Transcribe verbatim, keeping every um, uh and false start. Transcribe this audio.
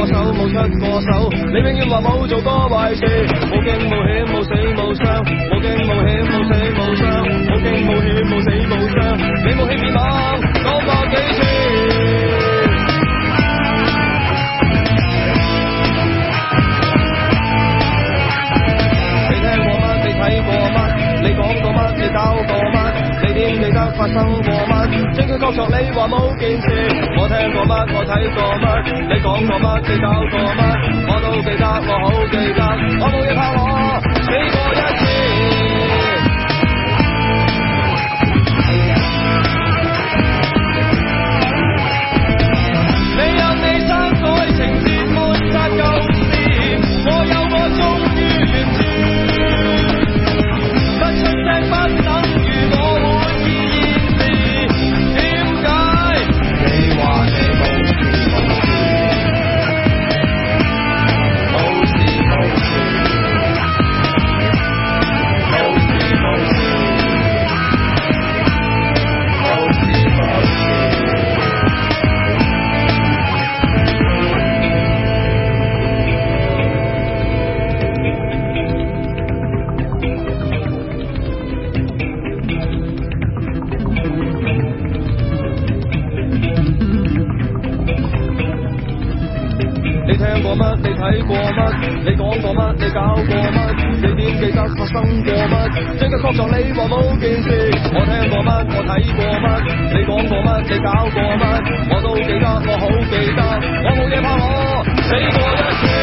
手冇出過手，你永遠話冇做過壞事，冇驚冇險冇死冇傷，冇驚冇險冇死冇傷，冇驚冇險冇死冇傷，你冇欺騙我講過幾次？你聽過乜？你睇過乜？你講過乜？你搞過乜？你點記得發生過乜？證據確鑿你話冇件事，我聽過乜？我睇過乜？你講過乜？你搞過乜？我都記得，我好記得，我冇嘢怕我死過一次。你有你生改情節抹殺舊事，我有我終於完結，不出聲不等於我滿意現時，點解你話你冇事冇事冇事冇事冇事冇事冇事。你聽過乜？你睇過乜？你講過乜？你搞過乜？你點記得發生過乜？證據確鑿你話冇件事，我聽過乜？我睇過乜？你講過乜？你搞過乜？我都記得，我好記得，我冇嘢怕我死過一次。